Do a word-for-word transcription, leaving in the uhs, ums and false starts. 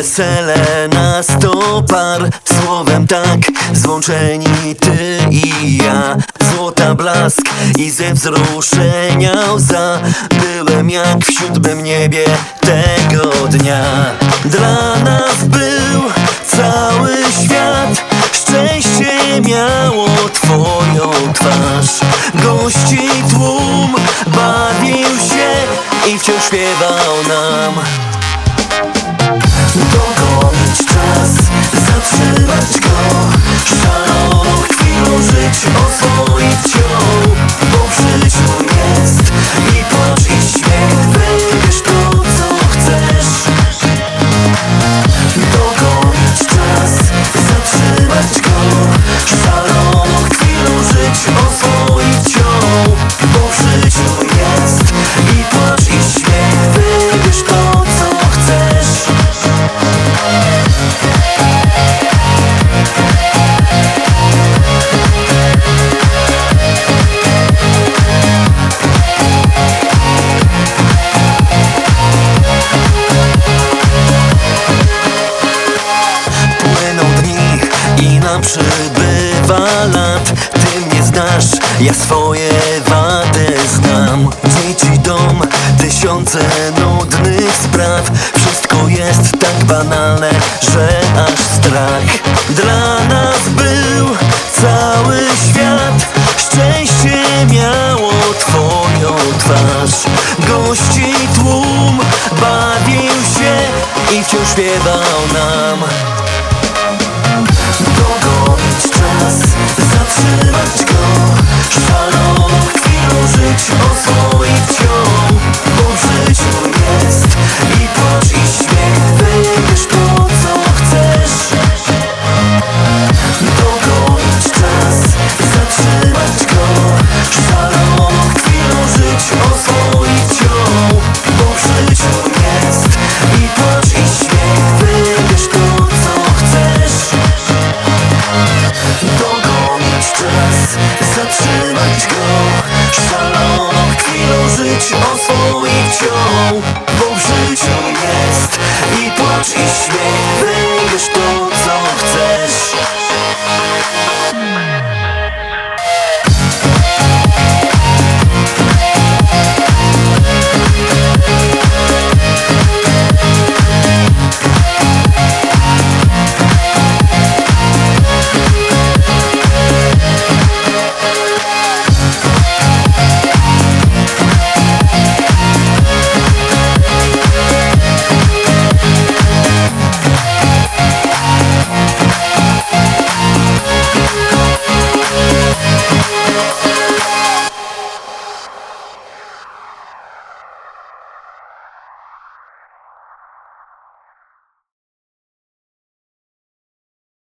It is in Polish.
wesele na sto par. Słowem tak, złączeni ty i ja. Złota blask i ze wzruszenia łza. Byłem jak w siódmym niebie tego dnia. Dla nas był cały świat. Szczęście miało twoją twarz. Gości tłum bawił się i wciąż śpiewał nam. Dogonić czas, zatrzymać go. Szaloną chwilą żyć, oswoić ją. Bo w życiu jest i płacz i śmiech. Wybierz to, co chcesz. Dogonić czas, zatrzymać go. Szaloną chwilą żyć, oswoić ją. Bo w życiu jest i płacz i śmiech. Wybierz to, co chcesz. Płyną dni i nam przybywa lat. Ty mnie znasz, ja swoje wady znam. Dzieci, dom, tysiące nudnych spraw. Wszystko jest tak banalne, że aż strach. Dla nas był cały świat. Szczęście miało twoją twarz. Gości tłum bawił się i wciąż śpiewał nam. Dogonić czas, zatrzymać go. Szaloną chwilą żyć, oswoić ją. Bo w życiu jest i płacz i śmiech. Wybierz to, co chcesz. Dogonić czas, zatrzymać go. Szaloną chwilą żyć, oswoić ją. Bo w życiu jest i płacz i śmiech. Wybierz to, co chcesz. Dogonić czas, zatrzymać go. Szaloną chwilą żyć, oswoić ją.